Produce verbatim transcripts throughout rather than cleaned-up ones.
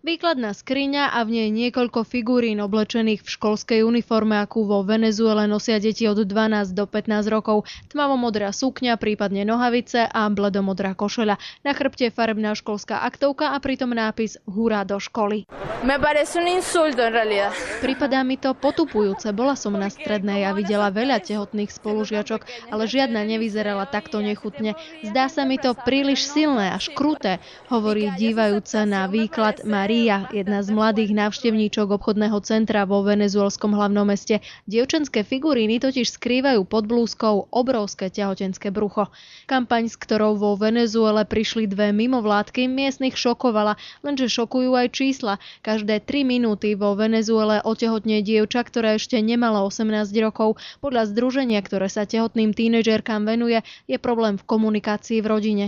Výkladná skriňa a v nej niekoľko figurín oblečených v školskej uniforme, akú vo Venezuele nosia deti od dvanásť do pätnásť rokov. Tmavomodrá sukňa, prípadne nohavice a bledomodrá košeľa. Na chrbte farebná školská aktovka a pritom nápis Hurá do školy. Me parece un insulto en realidad. Pripadá mi to potupujúce. Bola som na strednej a videla veľa tehotných spolužiačok, ale žiadna nevyzerala takto nechutne. Zdá sa mi to príliš silné až kruté, hovorí dívajúca na výklad Maria, jedna z mladých návštevníčok obchodného centra vo venezuelskom hlavnom meste. Dievčenské figuríny totiž skrývajú pod blúzkou obrovské tehotenské brucho. Kampaň, s ktorou vo Venezuele prišli dve mimovládky, miestnych šokovala, lenže šokujú aj čísla. Každé tri minúty vo Venezuele otehotne dievča, ktoré ešte nemalo osemnásť rokov. Podľa združenia, ktoré sa tehotným tínedžerkám venuje, je problém v komunikácii v rodine.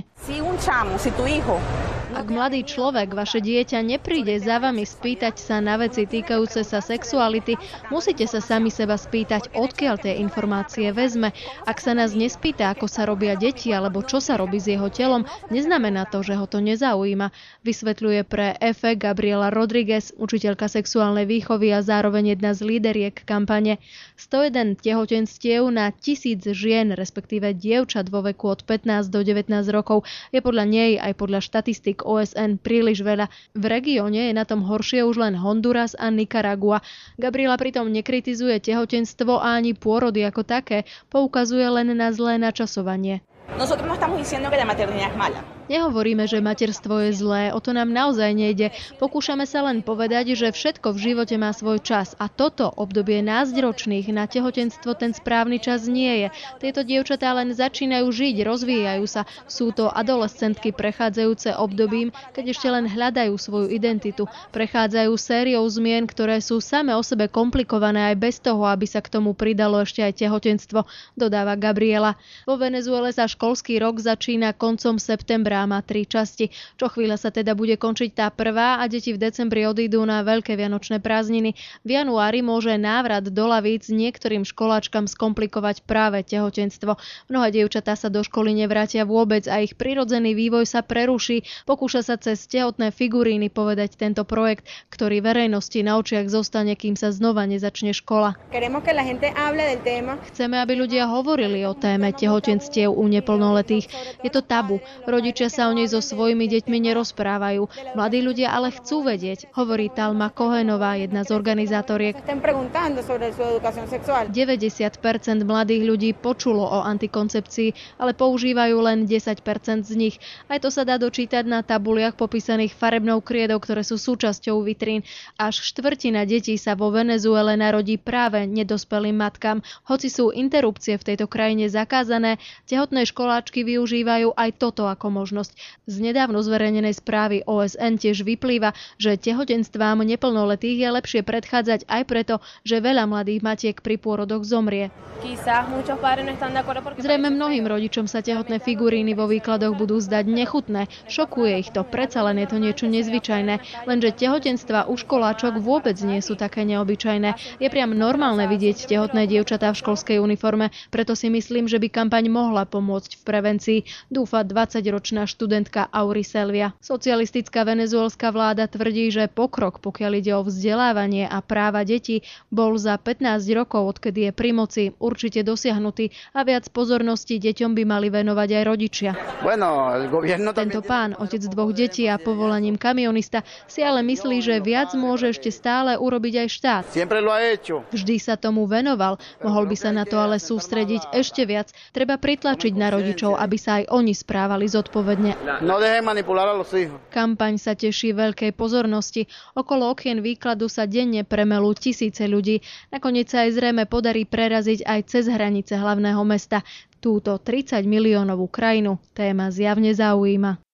Ak mladý človek, vaše dieťa, nepríde za vami spýtať sa na veci týkajúce sa sexuality, musíte sa sami seba spýtať, odkiaľ tie informácie vezme. Ak sa nás nespýta, ako sa robia deti alebo čo sa robí s jeho telom, neznamená to, že ho to nezaujíma, vysvetľuje pre EFE Gabriela Rodriguez, učiteľka sexuálnej výchovy a zároveň jedna z líderiek kampane. sto jeden tehotenstiev na tisíc žien, respektíve dievčat vo veku od pätnásť do devätnásť rokov, je podľa nej aj podľa štatistík ó es en príliš veľa. V regióne je na tom horšie už len Honduras a Nikaragua. Gabriela pritom nekritizuje tehotenstvo a ani pôrody ako také, poukazuje len na zlé načasovanie. Nosotros no estamos diciendo que la maternidad es mala. Nehovoríme, že materstvo je zlé, o to nám naozaj nejde. Pokúšame sa len povedať, že všetko v živote má svoj čas a toto obdobie násťročných na tehotenstvo ten správny čas nie je. Tieto dievčatá len začínajú žiť, rozvíjajú sa. Sú to adolescentky prechádzajúce obdobím, keď ešte len hľadajú svoju identitu. Prechádzajú sériou zmien, ktoré sú same o sebe komplikované aj bez toho, aby sa k tomu pridalo ešte aj tehotenstvo, dodáva Gabriela. Vo Venezuele sa školský rok začína koncom septembra a má tri časti. Čo chvíľa sa teda bude končiť tá prvá a deti v decembri odídu na veľké vianočné prázdniny. V januári môže návrat do lavíc niektorým školáčkam skomplikovať práve tehotenstvo. Mnohé dievčatá sa do školy nevrátia vôbec a ich prirodzený vývoj sa preruší. Pokúša sa cez tehotné figuríny povedať tento projekt, ktorý verejnosti na očiach zostane, kým sa znova nezačne škola. Chceme, aby ľudia hovorili o téme tehotenstiev u neplnoletých. Je to tabu. Rodičia sa o nej so svojimi deťmi nerozprávajú. Mladí ľudia ale chcú vedieť, hovorí Talma Kohenová, jedna z organizátoriek. deväťdesiat percent mladých ľudí počulo o antikoncepcii, ale používajú len desať percent z nich. Aj to sa dá dočítať na tabuliach popísaných farebnou kriedou, ktoré sú súčasťou vitrín. Až štvrtina detí sa vo Venezuele narodí práve nedospelým matkám. Hoci sú interrupcie v tejto krajine zakázané, tehotné školáčky využívajú aj toto ako možnosť. Z nedávno zverejnenej správy ó es en tiež vyplýva, že tehotenstvám neplnoletých je lepšie predchádzať aj preto, že veľa mladých matiek pri pôrodoch zomrie. Zrejme mnohým rodičom sa tehotné figuríny vo výkladoch budú zdať nechutné. Šokuje ich to, predsa len je to niečo nezvyčajné. Lenže tehotenstva u školáčok vôbec nie sú také neobyčajné. Je priam normálne vidieť tehotné dievčatá v školskej uniforme, preto si myslím, že by kampaň mohla pomôcť v prevencii, dúfa dvadsaťročná študentka Auriselvia. Socialistická venezuelská vláda tvrdí, že pokrok, pokiaľ ide o vzdelávanie a práva detí, bol za pätnásť rokov, odkedy je pri moci, určite dosiahnutý a viac pozornosti deťom by mali venovať aj rodičia. Tento pán, otec dvoch detí a povolaním kamionista, si ale myslí, že viac môže ešte stále urobiť aj štát. Vždy sa tomu venoval, mohol by sa na to ale sústrediť ešte viac. Treba pritlačiť na rodičov, aby sa aj oni správali zodpovedne. Kampaň sa teší veľkej pozornosti. Okolo okien výkladu sa denne premelú tisíce ľudí. Nakoniec sa aj zrejme podarí preraziť aj cez hranice hlavného mesta. Túto tridsať miliónovú krajinu téma zjavne zaujíma.